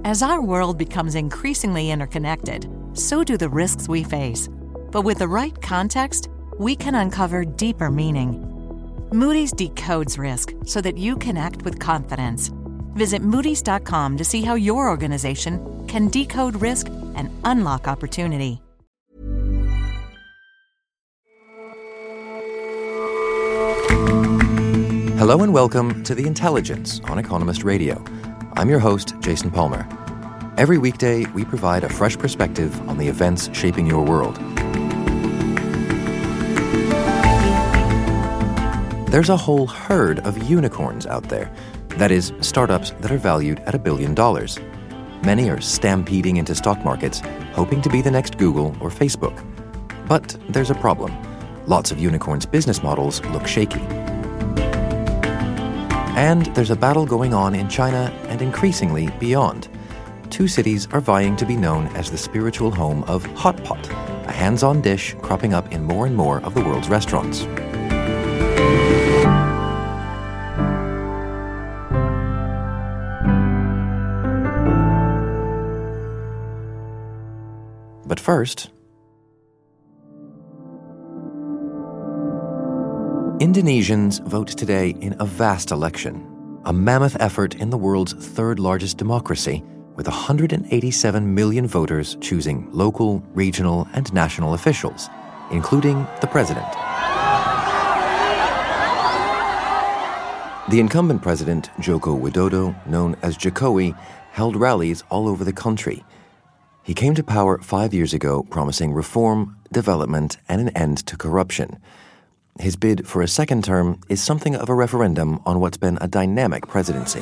As our world becomes increasingly interconnected, so do the risks we face. But with the right context, we can uncover deeper meaning. Moody's decodes risk so that you can act with confidence. Visit Moody's.com to see how your organization can decode risk and unlock opportunity. Hello and welcome to The Intelligence on Economist Radio. I'm your host, Jason Palmer. Every weekday, we provide a fresh perspective on the events shaping your world. There's a whole herd of unicorns out there. That is, startups that are valued at $1 billion. Many are stampeding into stock markets, hoping to be the next Google or Facebook. But there's a problem. Lots of unicorns' business models look shaky. And there's a battle going on in China and increasingly beyond. Two cities are vying to be known as the spiritual home of hot pot, a hands-on dish cropping up in more and more of the world's restaurants. But first, Indonesians vote today in a vast election, a mammoth effort in the world's third largest democracy, with 187 million voters choosing local, regional, and national officials, including the president. The incumbent president, Joko Widodo, known as Jokowi, held rallies all over the country. He came to power 5 years ago promising reform, development, and an end to corruption. His bid for a second term is something of a referendum on what's been a dynamic presidency.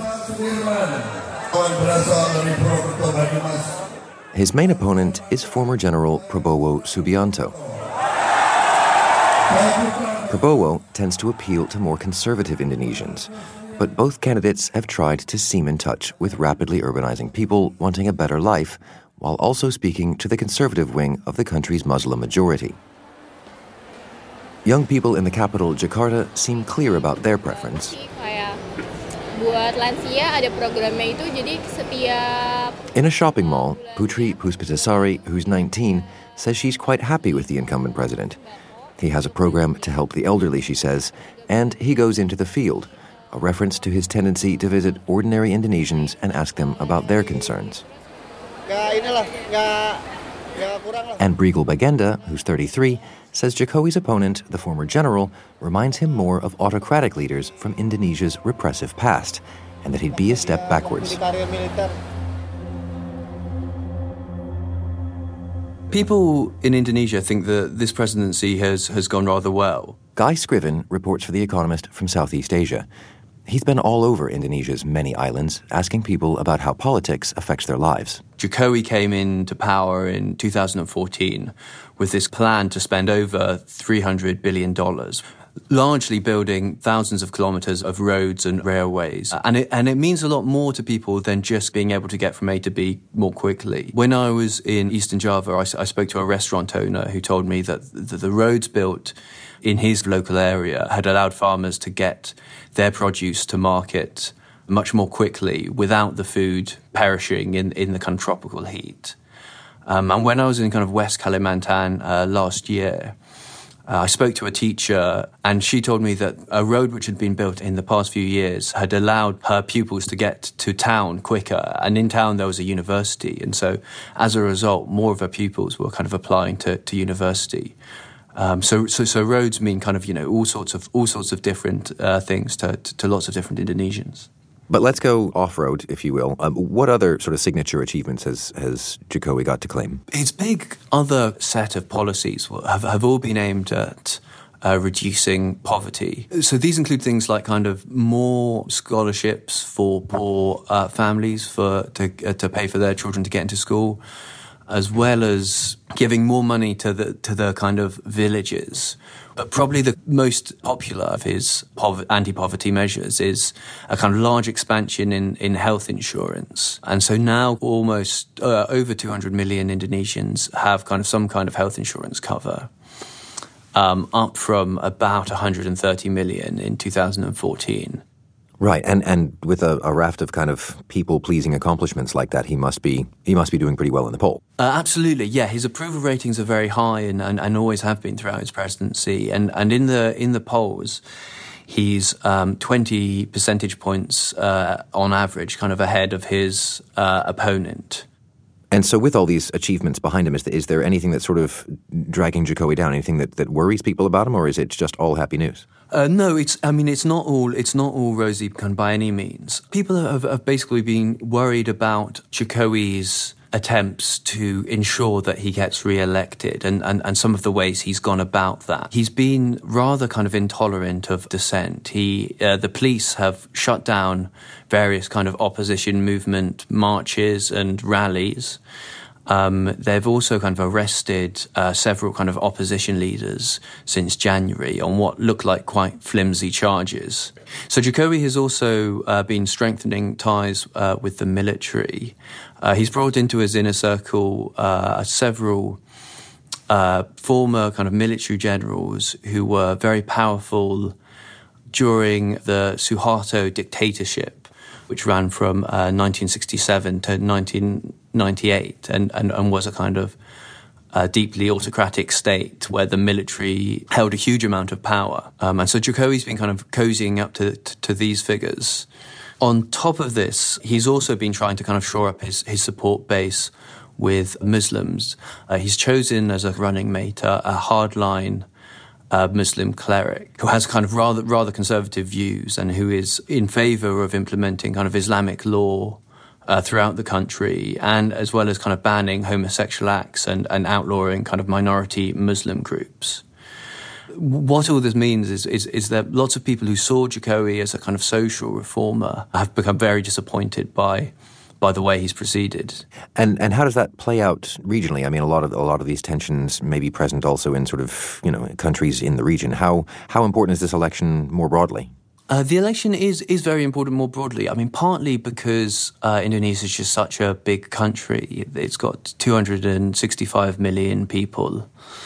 His main opponent is former General Prabowo Subianto. Prabowo tends to appeal to more conservative Indonesians, but both candidates have tried to seem in touch with rapidly urbanizing people wanting a better life, while also speaking to the conservative wing of the country's Muslim majority. Young people in the capital, Jakarta, seem clear about their preference. In a shopping mall, Putri Puspitasari, who's 19, says she's quite happy with the incumbent president. He has a program to help the elderly, she says, and he goes into the field, a reference to his tendency to visit ordinary Indonesians and ask them about their concerns. And Briegel Bagenda, who's 33, says Jokowi's opponent, the former general, reminds him more of autocratic leaders from Indonesia's repressive past, and that he'd be a step backwards. People in Indonesia think that this presidency has gone rather well. Guy Scriven reports for The Economist from Southeast Asia. He's been all over Indonesia's many islands, asking people about how politics affects their lives. Jokowi came into power in 2014 with this plan to spend over $300 billion, largely building thousands of kilometers of roads and railways. And it means a lot more to people than just being able to get from A to B more quickly. When I was in Eastern Java, I spoke to a restaurant owner who told me that the roads built in his local area had allowed farmers to get their produce to market much more quickly without the food perishing in the kind of tropical heat. And when I was in kind of West Kalimantan last year, I spoke to a teacher and she told me that a road which had been built in the past few years had allowed her pupils to get to town quicker. And in town there was a university. And so as a result, more of her pupils were kind of applying to university. So roads mean kind of, all sorts of different things to lots of different Indonesians. But let's go off-road, if you will. What other sort of signature achievements has Jokowi got to claim? His big other set of policies have all been aimed at reducing poverty. So these include things like kind of more scholarships for poor families to pay for their children to get into school, as well as giving more money to the kind of villages. But probably the most popular of his anti-poverty measures is a kind of large expansion in health insurance. And so now almost over 200 million Indonesians have kind of some kind of health insurance cover, up from about 130 million in 2014. Right, and with a raft of kind of people-pleasing accomplishments like that, he must be doing pretty well in the poll. Absolutely, yeah. His approval ratings are very high and always have been throughout his presidency. And in the polls, he's 20 percentage points on average, kind of ahead of his opponent. And so with all these achievements behind him, is there anything that's sort of dragging Jokowi down? Anything that worries people about him, or is it just all happy news? No, it's not all rosy by any means. People have basically been worried about Jokowi's attempts to ensure that he gets re-elected and some of the ways he's gone about that. He's been rather kind of intolerant of dissent. The police have shut down various kind of opposition movement marches and rallies. They've also kind of arrested several kind of opposition leaders since January on what look like quite flimsy charges. So Jokowi has also been strengthening ties with the military. He's brought into his inner circle several former kind of military generals who were very powerful during the Suharto dictatorship, which ran from 1967 to 1998 and was a kind of deeply autocratic state where the military held a huge amount of power. And so Jokowi's been kind of cozying up to these figures. On top of this, he's also been trying to kind of shore up his support base with Muslims. He's chosen as a running mate a hardline Muslim cleric who has kind of rather conservative views and who is in favour of implementing kind of Islamic law throughout the country, and as well as kind of banning homosexual acts and outlawing kind of minority Muslim groups. What all this means is that lots of people who saw Jokowi as a kind of social reformer have become very disappointed by the way he's proceeded. And how does that play out regionally? I mean, a lot of these tensions may be present also in sort of, countries in the region. How important is this election more broadly? The election is very important more broadly. I mean, partly because Indonesia is just such a big country. It's got 265 million people.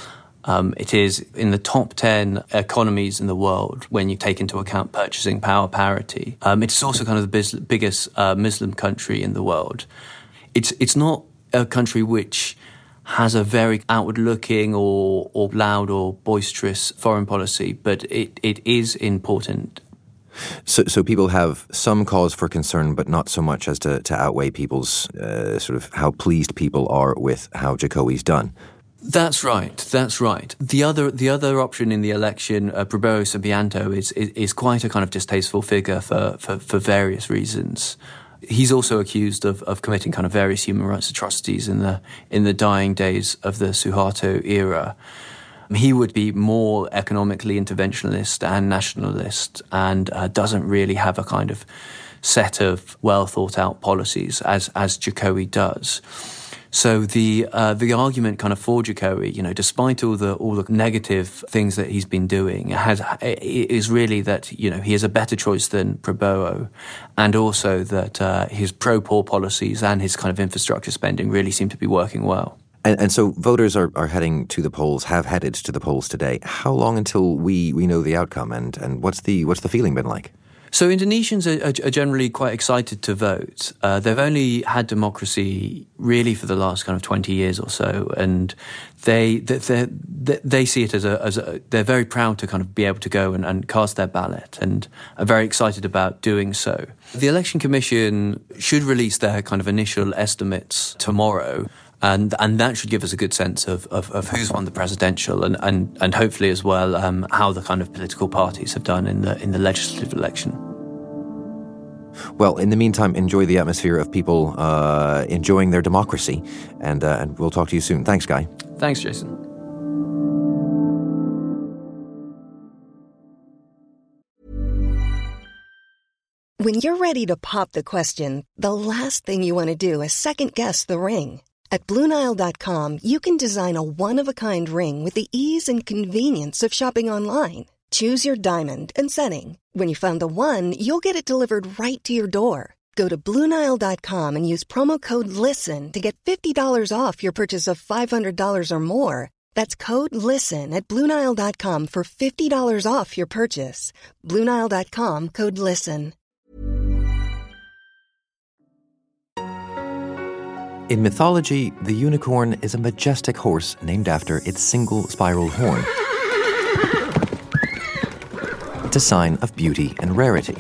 It is in the top 10 economies in the world when you take into account purchasing power parity. It's also kind of the biggest Muslim country in the world. It's not a country which has a very outward-looking or loud or boisterous foreign policy, but it is important. So people have some cause for concern, but not so much as to outweigh people's sort of how pleased people are with how Jokowi's done. That's right. The other option in the election, Prabowo Subianto, is quite a kind of distasteful figure for various reasons. He's also accused of committing kind of various human rights atrocities in the dying days of the Suharto era. He would be more economically interventionist and nationalist and doesn't really have a kind of set of well-thought-out policies as Jokowi does. So the argument kind of for Jokowi, despite all the negative things that he's been doing, is really that he is a better choice than Prabowo, and also that his pro-poor policies and his kind of infrastructure spending really seem to be working well. And so voters are heading to the polls, have headed to the polls today. How long until we know the outcome, and what's the feeling been like? So Indonesians are generally quite excited to vote. They've only had democracy really for the last kind of 20 years or so, and they see it as they're very proud to kind of be able to go and cast their ballot, and are very excited about doing so. The Election Commission should release their kind of initial estimates tomorrow. And that should give us a good sense of who's won the presidential and hopefully as well how the kind of political parties have done in the legislative election. Well, in the meantime, enjoy the atmosphere of people enjoying their democracy, and we'll talk to you soon. Thanks, Guy. Thanks, Jason. When you're ready to pop the question, the last thing you want to do is second-guess the ring. At BlueNile.com, you can design a one-of-a-kind ring with the ease and convenience of shopping online. Choose your diamond and setting. When you find the one, you'll get it delivered right to your door. Go to BlueNile.com and use promo code LISTEN to get $50 off your purchase of $500 or more. That's code LISTEN at BlueNile.com for $50 off your purchase. BlueNile.com, code LISTEN. In mythology, the unicorn is a majestic horse named after its single spiral horn. It's a sign of beauty and rarity.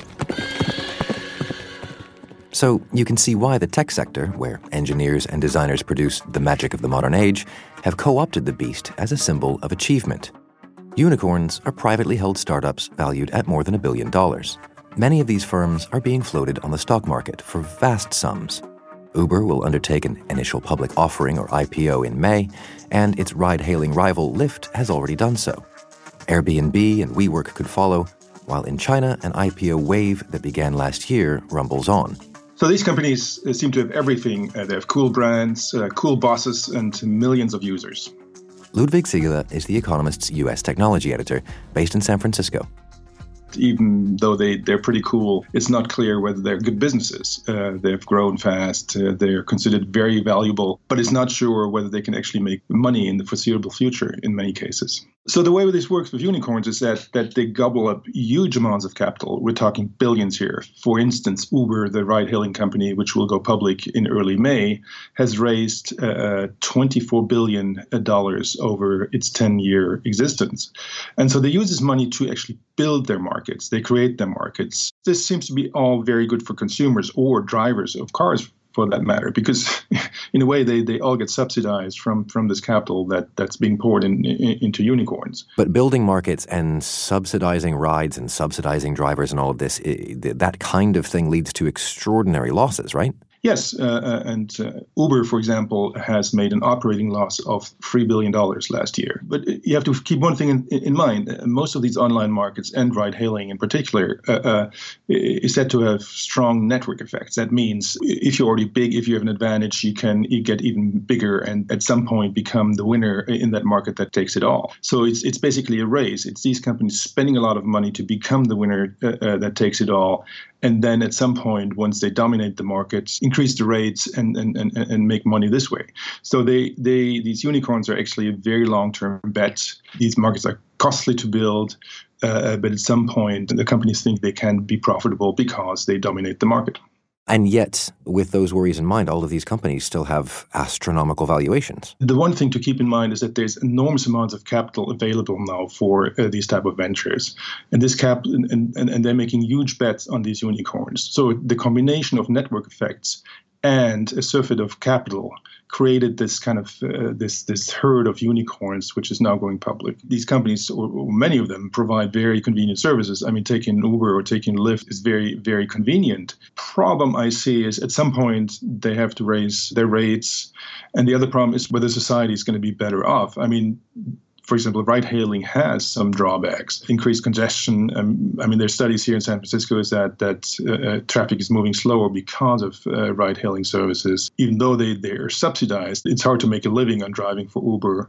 So you can see why the tech sector, where engineers and designers produce the magic of the modern age, have co-opted the beast as a symbol of achievement. Unicorns are privately held startups valued at more than $1 billion. Many of these firms are being floated on the stock market for vast sums. Uber will undertake an initial public offering, or IPO, in May, and its ride-hailing rival Lyft has already done so. Airbnb and WeWork could follow, while in China, an IPO wave that began last year rumbles on. So these companies seem to have everything. They have cool brands, cool bosses, and millions of users. Ludwig Siegele is The Economist's U.S. technology editor, based in San Francisco. Even though they're pretty cool, it's not clear whether they're good businesses. They've grown fast, they're considered very valuable, but it's not sure whether they can actually make money in the foreseeable future in many cases. So the way this works with unicorns is that they gobble up huge amounts of capital. We're talking billions here. For instance, Uber, the ride-hailing company, which will go public in early May, has raised $24 billion over its 10-year existence. And so they use this money to actually build their markets. They create their markets. This seems to be all very good for consumers or drivers of cars, for that matter, because in a way they all get subsidized from this capital that's being poured into unicorns. But building markets and subsidizing rides and subsidizing drivers and all of this, that kind of thing leads to extraordinary losses, right? Yes, and Uber, for example, has made an operating loss of $3 billion last year. But you have to keep one thing in mind. Most of these online markets, and ride-hailing in particular, is said to have strong network effects. That means if you're already big, if you have an advantage, you get even bigger and at some point become the winner in that market that takes it all. So it's basically a race. It's these companies spending a lot of money to become the winner that takes it all. And then at some point, once they dominate the markets, increase the rates and make money this way. So these unicorns are actually a very long-term bet. These markets are costly to build, but at some point, the companies think they can be profitable because they dominate the market. And yet, with those worries in mind, all of these companies still have astronomical valuations. The one thing to keep in mind is that there's enormous amounts of capital available now for these type of ventures. And this and they're making huge bets on these unicorns. So the combination of network effects and a surfeit of capital created this kind of this herd of unicorns, which is now going public. These companies, or many of them, provide very convenient services. I mean, taking Uber or taking Lyft is very, very convenient. Problem I see is at some point they have to raise their rates. And the other problem is whether society is going to be better off. I mean, for example, ride-hailing has some drawbacks. Increased congestion. There's studies here in San Francisco is that traffic is moving slower because of ride-hailing services. Even though they're subsidized, it's hard to make a living on driving for Uber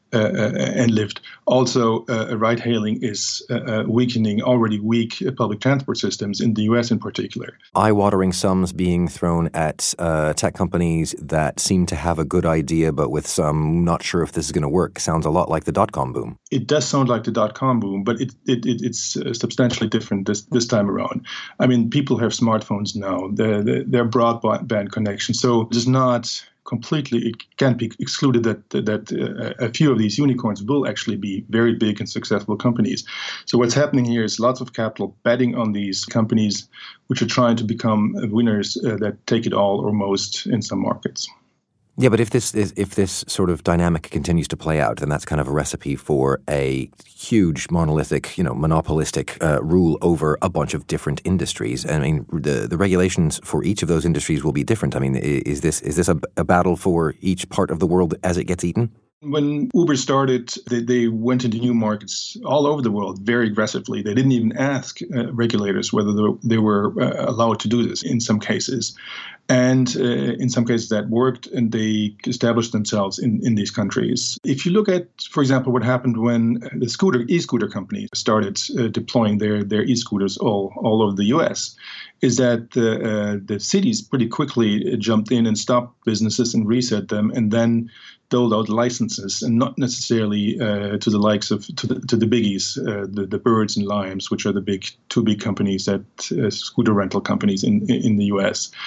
and Lyft. Also, ride-hailing is weakening already weak public transport systems in the U.S. in particular. Eye-watering sums being thrown at tech companies that seem to have a good idea, but with some not sure if this is going to work. Sounds a lot like the dot-com boom. It does sound like the dot-com boom, but it's substantially different this time around. I mean, people have smartphones now. They're broadband connection, so it's not completely, it can't be excluded that a few of these unicorns will actually be very big and successful companies. So what's happening here is lots of capital betting on these companies, which are trying to become winners that take it all or most in some markets. Yeah, but if this sort of dynamic continues to play out, then that's kind of a recipe for a huge monolithic, monopolistic rule over a bunch of different industries. I mean, the regulations for each of those industries will be different. I mean, is this a battle for each part of the world as it gets eaten? When Uber started, they went into new markets all over the world very aggressively. They didn't even ask regulators whether they were allowed to do this in some cases. And in some cases that worked, and they established themselves in these countries. If you look at, for example, what happened when the e-scooter companies started deploying their e-scooters all over the U.S., is that the cities pretty quickly jumped in and stopped businesses and reset them, and then doled out licenses, and not necessarily to the likes of to the biggies, the Birds and Limes, which are the two big companies that scooter rental companies in the U.S.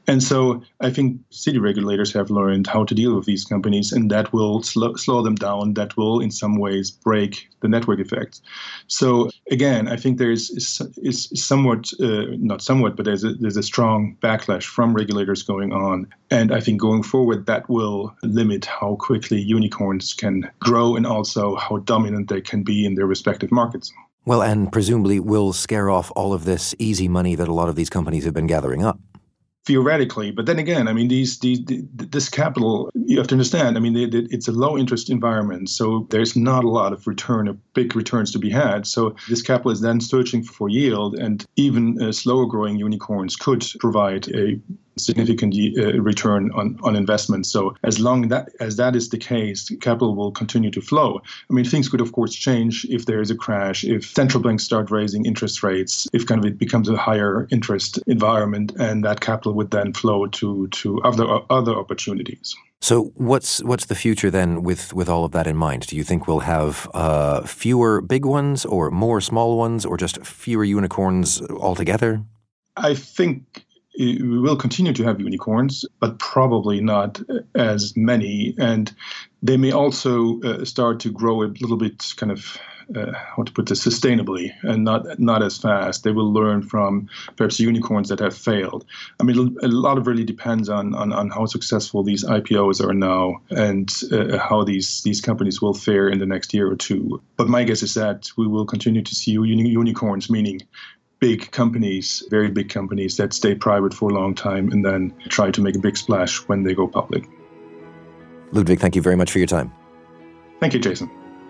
And so I think city regulators have learned how to deal with these companies, and that will slow them down. That will, in some ways, break the network effect. So again, I think there is somewhat, not somewhat, but there's a strong backlash from regulators going on. And I think going forward, that will limit how quickly unicorns can grow and also how dominant they can be in their respective markets. Well, and presumably will scare off all of this easy money that a lot of these companies have been gathering up. Theoretically, but then again, I mean, this capital, you have to understand, I mean, it's a low interest environment, so there's not a lot of big returns to be had. So this capital is then searching for yield, and even slower growing unicorns could provide a significant return on investment. So as long as that is the case, capital will continue to flow. I mean, things could, of course, change if there is a crash, if central banks start raising interest rates, if kind of it becomes a higher interest environment, and that capital would then flow to other opportunities. So what's the future then with all of that in mind? Do you think we'll have fewer big ones or more small ones or just fewer unicorns altogether? I think we will continue to have unicorns, but probably not as many. And they may also start to grow a little bit kind of, how to put this, sustainably and not as fast. They will learn from perhaps unicorns that have failed. I mean, a lot of really depends on how successful these IPOs are now and how these companies will fare in the next year or two. But my guess is that we will continue to see unicorns, meaning big companies, very big companies that stay private for a long time and then try to make a big splash when they go public. Ludwig, thank you very much for your time. Thank you, Jason.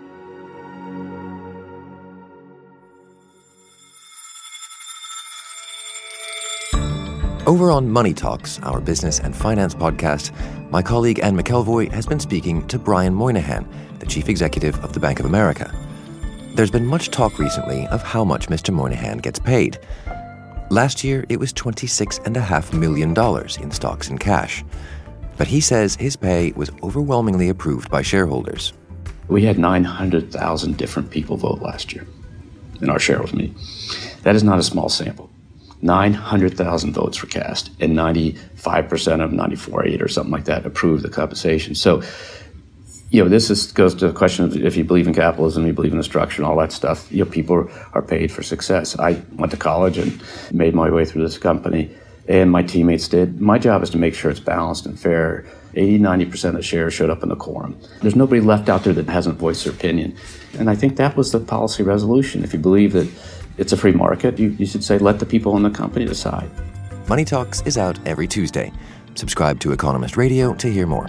Over on Money Talks, our business and finance podcast, my colleague Anne McElvoy has been speaking to Brian Moynihan, the chief executive of the Bank of America. There's been much talk recently of how much Mr. Moynihan gets paid. Last year, it was $26.5 million in stocks and cash. But he says his pay was overwhelmingly approved by shareholders. We had 900,000 different people vote last year in our shareholders meeting. That is not a small sample. 900,000 votes were cast, and 95% of 94.8 or something like that approved the compensation. So, this goes to the question of if you believe in capitalism, you believe in the structure and all that stuff, people are paid for success. I went to college and made my way through this company, and my teammates did. My job is to make sure it's balanced and fair. 80-90% of the shares showed up in the quorum. There's nobody left out there that hasn't voiced their opinion. And I think that was the policy resolution. If you believe that it's a free market, you should say, let the people in the company decide. Money Talks is out every Tuesday. Subscribe to Economist Radio to hear more.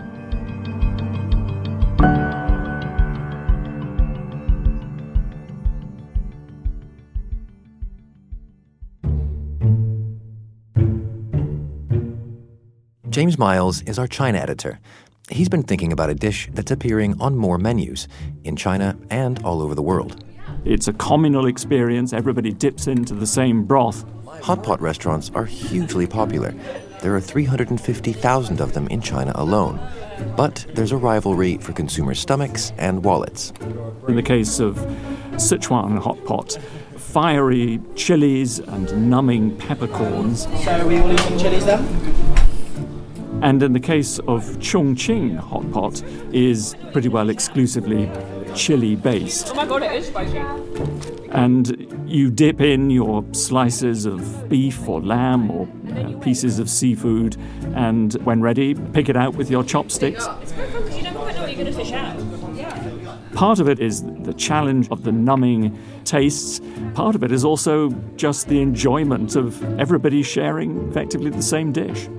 James Miles is our China editor. He's been thinking about a dish that's appearing on more menus in China and all over the world. It's a communal experience. Everybody dips into the same broth. Hot pot restaurants are hugely popular. There are 350,000 of them in China alone. But there's a rivalry for consumer stomachs and wallets. In the case of Sichuan hot pot, fiery chilies and numbing peppercorns. So are we all eating chilies then? And in the case of Chongqing hot pot, is pretty well exclusively chili-based. Oh my God, it is spicy. And you dip in your slices of beef or lamb or pieces of seafood, and when ready, pick it out with your chopsticks. It's very fun because you never quite know what you're going to fish out. Yeah. Part of it is the challenge of the numbing tastes. Part of it is also just the enjoyment of everybody sharing effectively the same dish.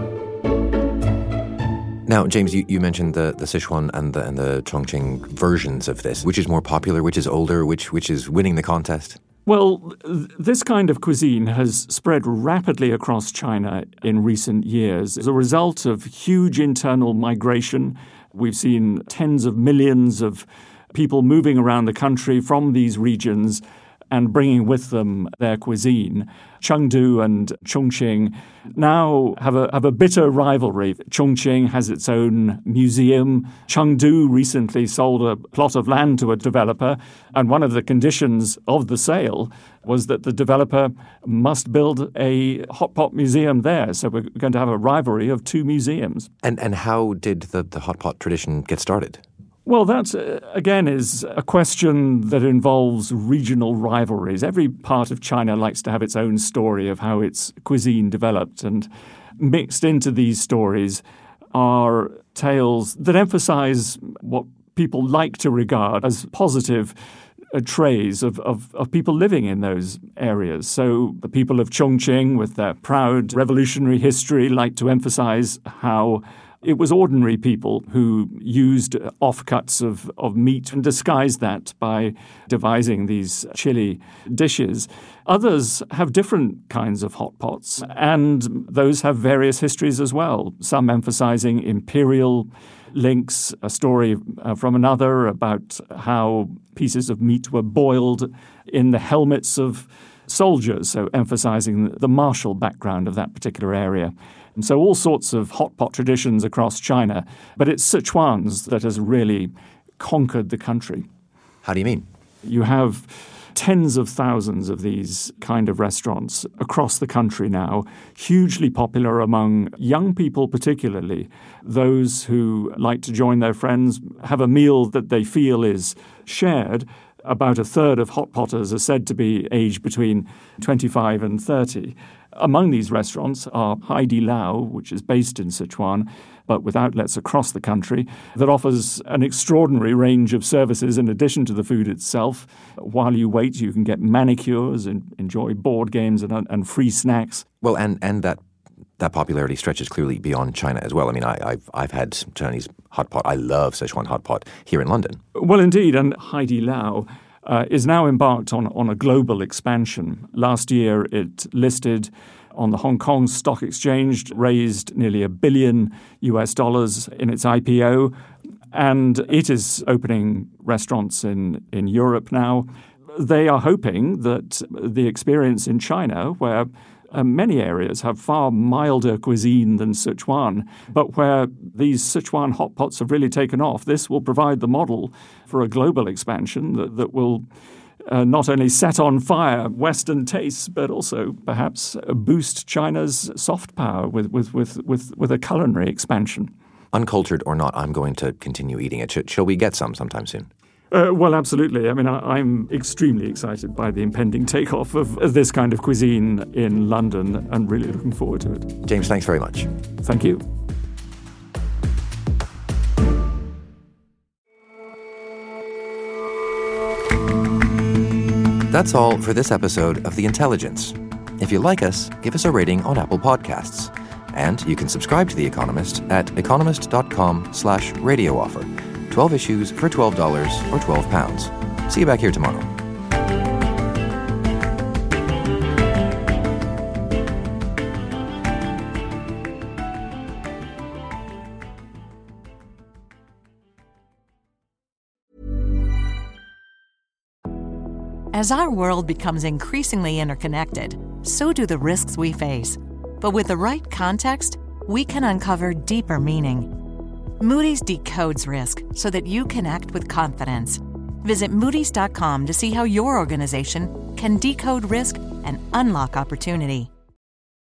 Now, James, you mentioned the Sichuan and the Chongqing versions of this. Which is more popular? Which is older? Which is winning the contest? Well, this kind of cuisine has spread rapidly across China in recent years as a result of huge internal migration. We've seen tens of millions of people moving around the country from these regions, and bringing with them their cuisine. Chengdu and Chongqing now have a bitter rivalry. Chongqing has its own museum. Chengdu recently sold a plot of land to a developer, and one of the conditions of the sale was that the developer must build a hot pot museum there. So we're going to have a rivalry of two museums. And how did the hot pot tradition get started? Well, that, again, is a question that involves regional rivalries. Every part of China likes to have its own story of how its cuisine developed, and mixed into these stories are tales that emphasize what people like to regard as positive traits of people living in those areas. So the people of Chongqing, with their proud revolutionary history, like to emphasize how it was ordinary people who used offcuts of meat and disguised that by devising these chili dishes. Others have different kinds of hot pots, and those have various histories as well, some emphasizing imperial links, a story from another about how pieces of meat were boiled in the helmets of soldiers, so emphasizing the martial background of that particular area. And so all sorts of hot pot traditions across China, but it's Sichuan's that has really conquered the country. How do you mean? You have tens of thousands of these kind of restaurants across the country now, hugely popular among young people particularly, those who like to join their friends, have a meal that they feel is shared. About a third of hot potters are said to be aged between 25 and 30. Among these restaurants are Haidilao, which is based in Sichuan, but with outlets across the country, that offers an extraordinary range of services in addition to the food itself. While you wait, you can get manicures and enjoy board games and free snacks. Well, and that popularity stretches clearly beyond China as well. I mean, I've had Chinese hot pot. I love Sichuan hot pot here in London. Well, indeed, and Haidilao is now embarked on a global expansion. Last year, it listed on the Hong Kong Stock Exchange, raised nearly $1 billion in its IPO, and it is opening restaurants in Europe now. They are hoping that the experience in China, where many areas have far milder cuisine than Sichuan, but where these Sichuan hot pots have really taken off, this will provide the model for a global expansion that will not only set on fire Western tastes, but also perhaps boost China's soft power with a culinary expansion. Uncultured or not, I'm going to continue eating it. Shall we get sometime soon? Well, absolutely. I mean, I'm extremely excited by the impending takeoff of this kind of cuisine in London and really looking forward to it. James, thanks very much. Thank you. That's all for this episode of The Intelligence. If you like us, give us a rating on Apple Podcasts. And you can subscribe to The Economist at economist.com/radio offer. 12 issues for $12 or £12. See you back here tomorrow. As our world becomes increasingly interconnected, so do the risks we face. But with the right context, we can uncover deeper meaning. Moody's decodes risk so that you can act with confidence. Visit Moodys.com to see how your organization can decode risk and unlock opportunity.